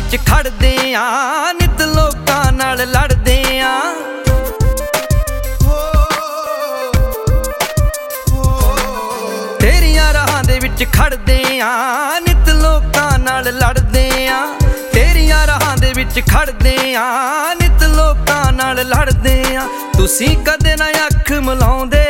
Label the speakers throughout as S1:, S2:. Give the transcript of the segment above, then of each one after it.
S1: ਵਿੱਚ ਖੜਦੇ ਆਂ, ਨਿਤ ਲੋਕਾਂ ਨਾਲ ਲੜਦੇ ਆਂ। ਤੇਰੀਆਂ ਰਾਹਾਂ ਦੇ ਵਿੱਚ ਖੜਦੇ ਆਂ, ਨਿਤ ਲੋਕਾਂ ਨਾਲ ਲੜਦੇ ਆਂ। ਤੇਰੀਆਂ ਰਾਹਾਂ ਦੇ ਵਿੱਚ ਖੜਦੇ ਆਂ, ਨਿਤ ਲੋਕਾਂ ਨਾਲ ਲੜਦੇ ਆਂ। ਤੁਸੀਂ ਕਦੇ ਨਾ ਅੱਖ ਮਿਲਾਉਂਦੇ,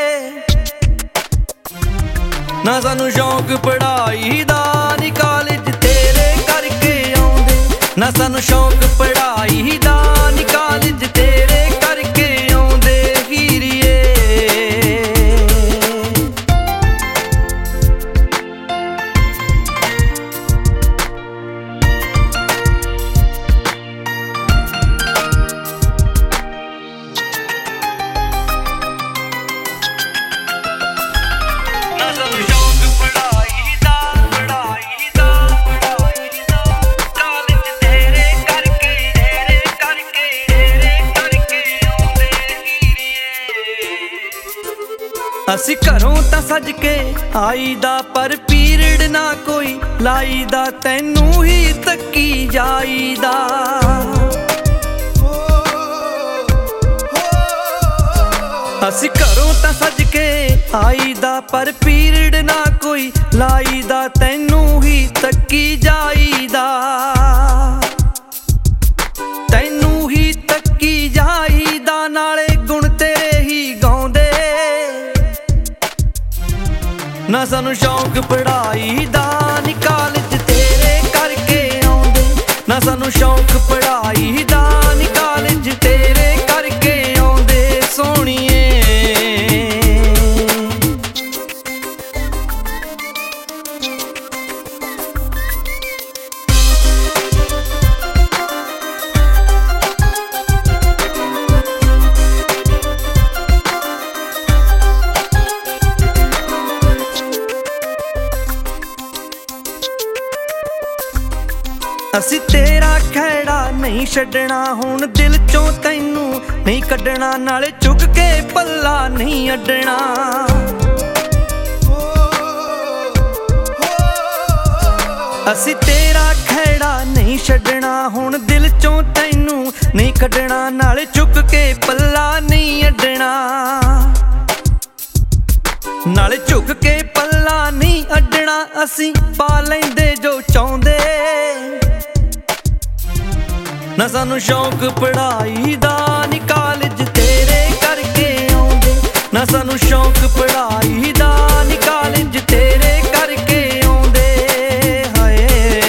S1: ਨਾ ਸਾਨੂੰ ਸ਼ੌਂਕ ਪੜ੍ਹਾਈ ਦਾ, ਨੀ ਕਾਲਜ ਤੇਰੇ ਕਰਕੇ ਆਉਂਦੇ। ਨਾ ਸਾਨੂੰ ਸ਼ੌਂਕ ਪੜ੍ਹਾਈ ਦਾ, ਨੀ ਕਾਲਜ ਤੇਰੇ ਕਰਕੇ ਆਉਂਦੇ ਹੀਰੀਏ। ਅਸੀਂ ਘਰੋਂ ਤਾਂ ਸੱਜ ਕੇ ਆਈਦਾ, ਪਰ ਪੀਰੀਅਡ ਨਾ ਕੋਈ ਲਾਈਦਾ, ਤੈਨੂੰ ਹੀ ਤੱਕੀ ਜਾਈਦਾ। ਅਸੀਂ ਘਰੋਂ ਤਾਂ ਸੱਜ ਕੇ ਆਈਦਾ, ਪਰ ਪੀਰੀਅਡ ਨਾ ਕੋਈ ਲਾਈਦਾ, ਤੈਨੂੰ ਹੀ ਤੱਕੀ ਜਾਈਦਾ। ਤੈਨੂੰ ਹੀ ਤੱਕੀ ਜਾਈਦਾ, ਨਾਲੇ ਗੁਣ ਤੇਰੇ ਹੀ ਗਾਉਂਦੇ। ਨਾ ਸਾਨੂੰ ਸ਼ੌਂਕ ਪੜ੍ਹਾਈ ਦਾ, ਨੀ ਕਾਲਜ ਤੇਰੇ ਕਰਕੇ ਆਉਂਦੇ। ਨਾ ਸਾਨੂੰ ਸ਼ੌਂਕ ਪੜ੍ਹਾਈ ਦਾ, ਨੀ ਕਾਲਜ ਤੇਰੇ ਕਰਕੇ ਆਉਂਦੇ ਸੋਹਣੀਏ। ਅਸੀਂ ਤੇਰਾ ਖਹਿੜਾ ਨਹੀਂ ਛੱਡਣਾ, ਹੁਣ ਦਿਲ ਚੋਂ ਤੈਨੂੰ ਨਹੀਂ ਕੱਢਣਾ, ਨਾਲੇ ਚੁੱਕ ਕੇ ਪੱਲਾ ਨਹੀਂ ਅੱਡਣਾ। ਅਸੀਂ ਤੇਰਾ ਖਹਿੜਾ ਨਹੀਂ ਛੱਡਣਾ, ਹੁਣ ਦਿਲ ਚੋਂ ਤੈਨੂੰ ਨਹੀਂ ਕੱਢਣਾ, ਨਾਲੇ ਚੁੱਕ ਕੇ ਪੱਲਾ ਨਹੀਂ ਅੱਡਣਾ। ਨਾਲੇ ਝੁਕ ਕੇ ਪੱਲਾ ਨਹੀਂ ਅੱਡਣਾ, ਅਸੀਂ ਪਾ ਲੈਂਦੇ ਜੋ ਚਾਹੁੰਦੇ। ਨਾ ਸਾਨੂੰ ਸ਼ੌਂਕ ਪੜ੍ਹਾਈ ਦਾ, ਨੀ ਕਾਲਜ ਤੇਰੇ ਕਰਕੇ ਆਉਂਦੇ। ਨਾ ਸਾਨੂੰ ਸ਼ੌਂਕ ਪੜ੍ਹਾਈ ਦਾ, ਨੀ ਕਾਲਜ ਤੇਰੇ ਕਰਕੇ ਆਉਂਦੇ ਹਾਏ।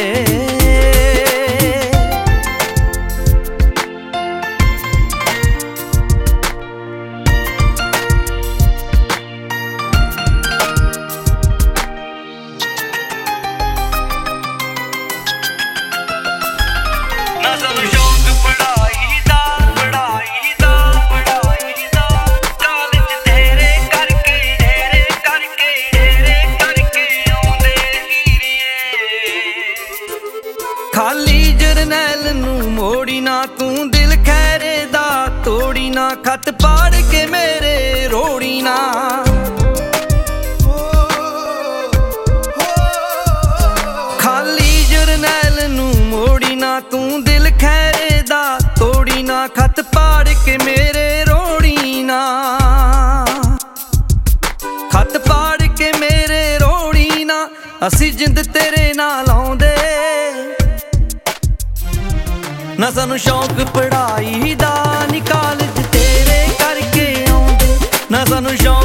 S1: ਨਾ ਸਾਨੂੰ ਸ਼ੌਂਕ ਪੜ੍ਹਾਈ ਦਾ, ਪੜ੍ਹਾਈ ਦਾ, ਪੜ੍ਹਾਈ ਦਾ, ਕਾਲਜ ਤੇਰੇ ਕਰਕੇ, ਤੇਰੇ ਕਰਕੇ, ਤੇਰੇ ਕਰਕੇ ਆਉਂਦੇ ਹੀਰੀਏ। ਖਾਲੀ ਜਰਨੈਲ ਨੂੰ ਮੋੜੀ ਨਾ, ਤੂੰ ਦਿਲ ਖੈਰੇ ਦਾ ਤੋੜੀ ਨਾ, ਖੱਤ ਪਾੜ ਕੇ ਮੇਰੇ ਰੋੜੀ ਨਾ। ਖਾਲੀ ਜਰਨੈਲ ਨੂੰ ਮੋੜੀ ਨਾ, ਤੂੰ ਦਿਲ ਖੈਰੇ ਦਾ ਤੋੜੀ ਨਾ, ਖੱਤ ਪਾੜ ਕੇ ਮੇਰੇ ਰੋੜੀ ਨਾ। ਖੱਤ ਪਾੜ ਕੇ ਮੇਰੇ ਰੋੜੀ ਨਾ, ਅਸੀਂ ਜਿੰਦ ਤੇਰੇ ਨਾਲ ਆਉਂਦੇ। ਨਾ ਸਾਨੂੰ ਸ਼ੌਂਕ ਪੜ੍ਹਾਈ ਦਾ, ਨੀ ਕਾਲਜ ਤੇਰੇ ਕਰਕੇ ਆਉਂਦੇ। ਨਾ ਸਾਨੂੰ ਸ਼ੌਂਕ